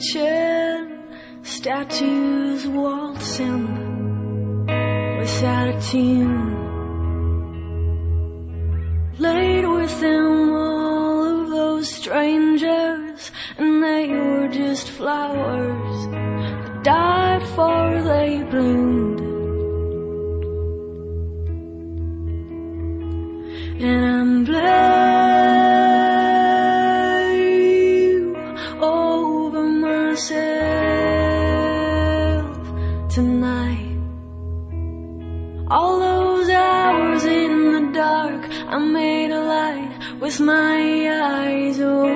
kitchen, statues waltzing without a tune. Laid within all of those strangers, and they were just flowers that died before they bloomed. And I'm blue over myself tonight. All those hours in the dark, I made a light with my eyes. Oh,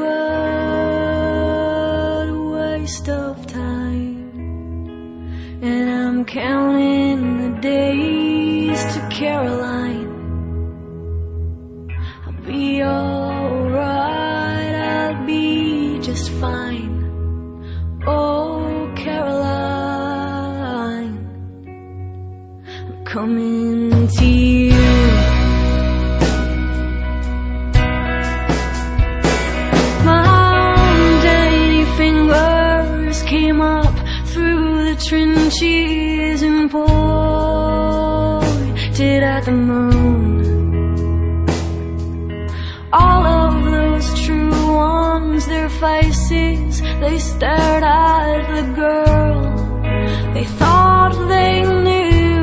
what a waste of time. And I'm counting the days to Caroline. I'll be alright, I'll be just fine. Oh, Caroline, I'm coming to you. Came up through the trenches and pointed at the moon. All of those true ones, their faces, they stared at the girl they thought they knew.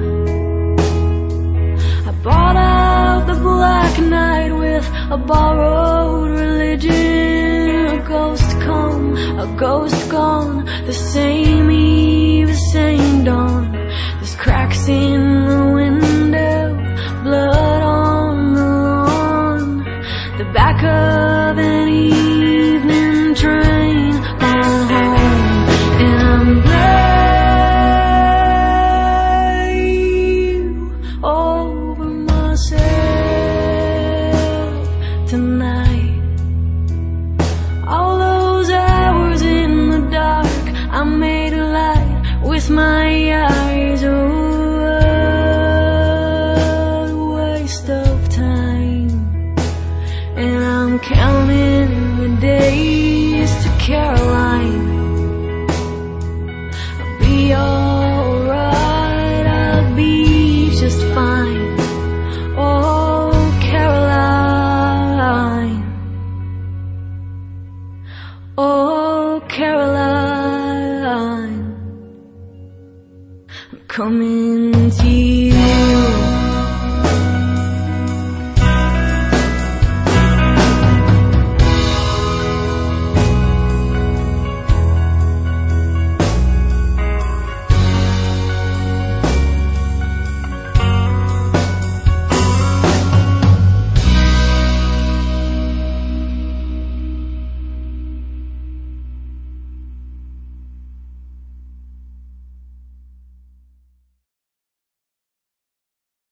I bought out the black night with a borrowed religion. A ghost come, a ghost gone, the same eve, the same dawn. There's cracks in the window, blood on the lawn, the back of an evening train gone home. And I'm blue over myself tonight. All those hours in the dark, I made a light with my eyes. Oh, what a waste of time. And I'm counting the days to Caroline. I'll be alright, I'll be just fine. Oh, Caroline. Oh, Caroline, I'm coming to you.